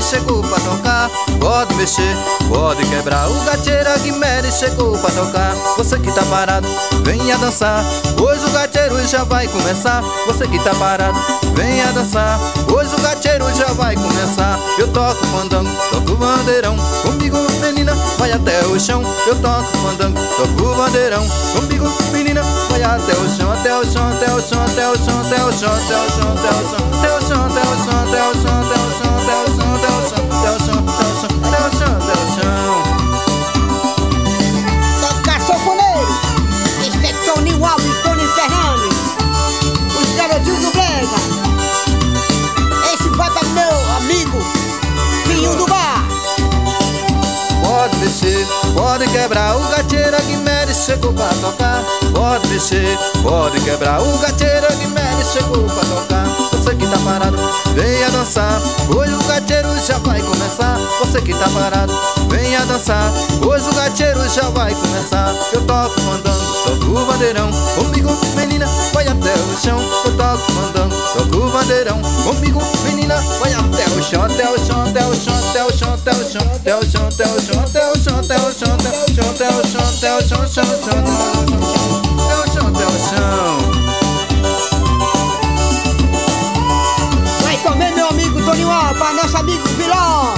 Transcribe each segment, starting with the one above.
chegou pra tocar. Pode mexer, pode quebrar. O gateiro Aguimere chegou pra tocar. Você que tá parado, venha dançar. Hoje o gateiro já vai começar. Você que tá parado, venha dançar. Hoje o gateiro já vai começar. Eu toco fandango, toco bandeirão. Comigo, menina, vai até o chão. Eu toco fandango, toco bandeirão. Comigo, menina, vai até o chão, até o chão, até o chão, até o chão, até o chão, até o chão, até o chão, até o chão, até o chão, até o chão, até o chão, até o chão, até o chão, até o chão, até o chão, até o chão, até o chão. Tocar sanfoneiro, Inspector Nil Alves, Tony Fernandes, os garotinhos do Brega. Esse vai pra meu amigo Pinho do Bar. Pode mexer, pode quebrar. O gateiro Aguimere chegou pra tocar. Pode mexer, pode quebrar. O gateiro Aguimere chegou pra tocar. Você que tá parado, venha dançar. Hoje o gateiro já vai começar. Você que tá parado, venha dançar. Hoje o gateiro já vai começar. Eu toco fandango, toco bandeirão. Comigo, menina, vai até o chão. Eu toco fandango, toco bandeirão. Comigo, menina, vai até o chão, até o chão, até o chão, até o chão, até o chão, até o chão, até o chão, até o chão, até o chão, até o chão, até o chão, até o chão, até o chão, até o chão, até o chão. Vai também meu amigo Tony Alves, para nosso amigo Vilão.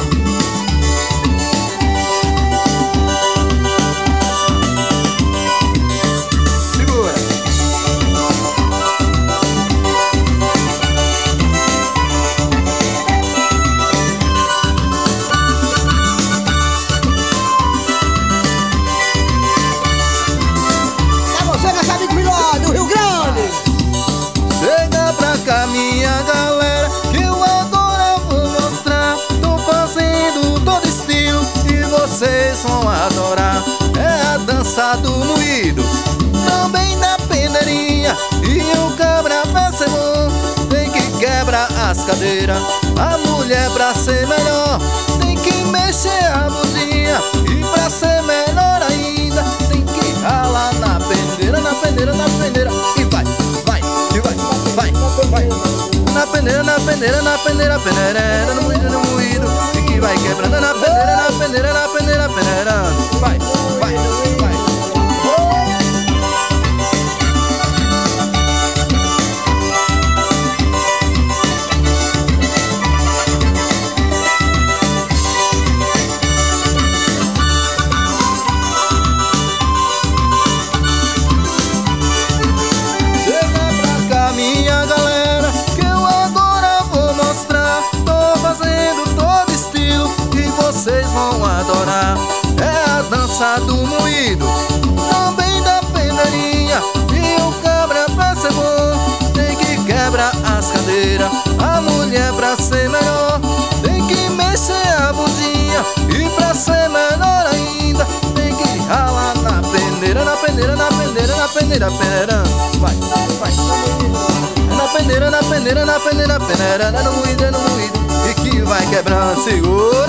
Minha galera, que eu agora vou mostrar. Tô fazendo todo estilo e vocês vão adorar. É a dança do moído, também da peneirinha. E o cabra pra ser bom, tem que quebrar as cadeiras. A mulher pra ser melhor, tem que mexer a bundinha. E pra ser melhor ainda, tem que ralar na peneira, na peneira, na peneira. E vai, vai, e vai, vai, vai. Na peneira, na peneira, na peneira, peneira, no moído, no moído. E que vai quebrando na peneira, na peneira, na peneira, peneira. Vai, vai, vai. Vocês vão adorar. É a dança do moído, também da peneirinha. E o cabra pra ser bom, tem que quebrar as cadeiras. A mulher pra ser melhor, tem que mexer a bundinha. E pra ser melhor ainda, tem que ralar na peneira, na peneira, na peneira, na peneira, peneira. Vai, vai. Na peneira, na peneira, na peneira, peneira. No moído, no moído. E que vai quebrando, segura.